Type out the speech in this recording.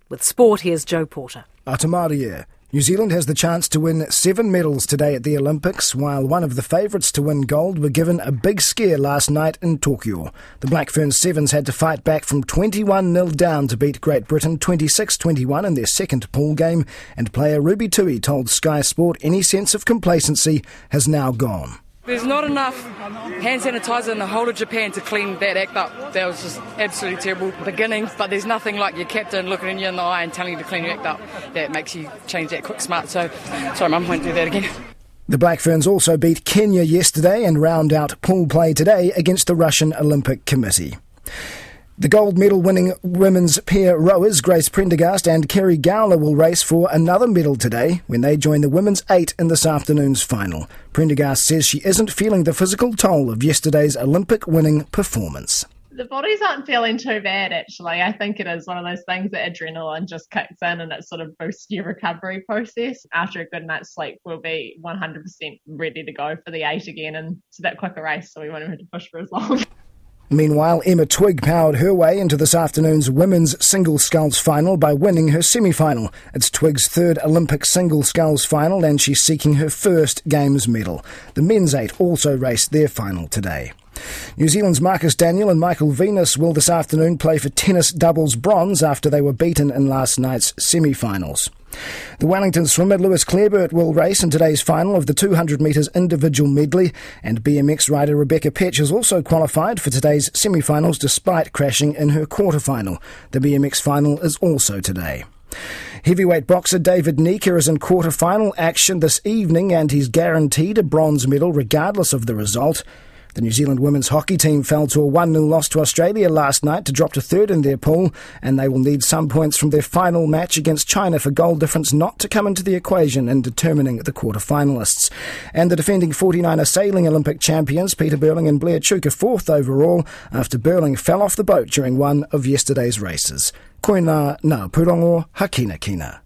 With sport, here's Joe Porter. Atamaria. New Zealand has the chance to win 7 medals today at the Olympics, while one of the favourites to win gold were given a big scare last night in Tokyo. The Black Ferns Sevens had to fight back from 21-0 down to beat Great Britain 26-21 in their second pool game, and player Ruby Tui told Sky Sport any sense of complacency has now gone. There's not enough hand sanitizer in the whole of Japan to clean that act up. That was just absolutely terrible beginning, but there's nothing like your captain looking you in the eye and telling you to clean your act up. That makes you change that quick smart. So, sorry Mum, won't do that again. The Black Ferns also beat Kenya yesterday and round out pool play today against the Russian Olympic Committee. The gold medal-winning women's pair rowers Grace Prendergast and Kerry Gowler will race for another medal today when they join the women's 8 in this afternoon's final. Prendergast says she isn't feeling the physical toll of yesterday's Olympic-winning performance. The bodies aren't feeling too bad, actually. I think it is one of those things that adrenaline just kicks in and it sort of boosts your recovery process. After a good night's sleep, we'll be 100% ready to go for the 8 again, and it's a bit quicker race, so we won't have to push for as long. Meanwhile, Emma Twigg powered her way into this afternoon's women's single sculls final by winning her semi-final. It's Twigg's third Olympic single sculls final and she's seeking her first Games medal. The men's 8 also raced their final today. New Zealand's Marcus Daniel and Michael Venus will this afternoon play for tennis doubles bronze after they were beaten in last night's semi-finals. The Wellington swimmer Lewis Clareburt will race in today's final of the 200 metres individual medley, and BMX rider Rebecca Petch has also qualified for today's semi-finals despite crashing in her quarter-final. The BMX final is also today. Heavyweight boxer David Nika is in quarter-final action this evening and he's guaranteed a bronze medal regardless of the result. The New Zealand women's hockey team fell to a 1-0 loss to Australia last night to drop to third in their pool, and they will need some points from their final match against China for goal difference not to come into the equation in determining the quarter-finalists. And the defending 49er sailing Olympic champions Peter Burling and Blair Tuke are fourth overall after Burling fell off the boat during one of yesterday's races. Koina ngā purongo hakina kina.